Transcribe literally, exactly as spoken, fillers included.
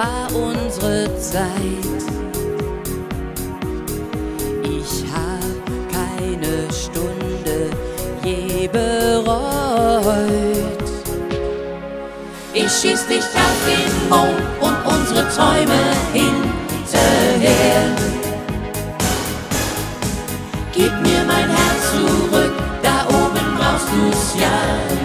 war unsere Zeit. Ich hab keine Stunde je bereut. Ich schieß dich auf den Mond und unsere Träume hinterher. Gib mir mein Herz zurück, da oben brauchst du's ja